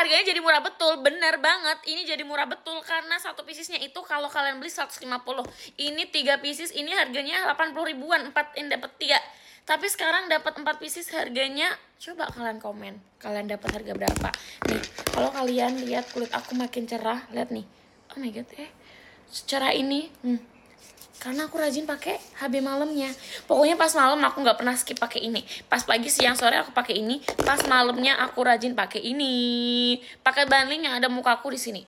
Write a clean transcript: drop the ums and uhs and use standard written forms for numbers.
harganya jadi murah betul. Bener banget, ini jadi murah betul karena satu piecesnya itu kalau kalian beli 150. Ini 3 pieces, ini harganya 80 ribuan, 4 ini dapat 3. Tapi sekarang dapat 4 pieces harganya, coba kalian komen, kalian dapat harga berapa? Nih, kalau kalian lihat kulit aku makin cerah, lihat nih. Oh my god, secara ini, karena aku rajin pakai HB malamnya. Pokoknya pas malam aku nggak pernah skip pakai ini. Pas pagi, siang, sore aku pakai ini. Pas malamnya aku rajin pakai ini. Pakai bundling yang ada mukaku di sini.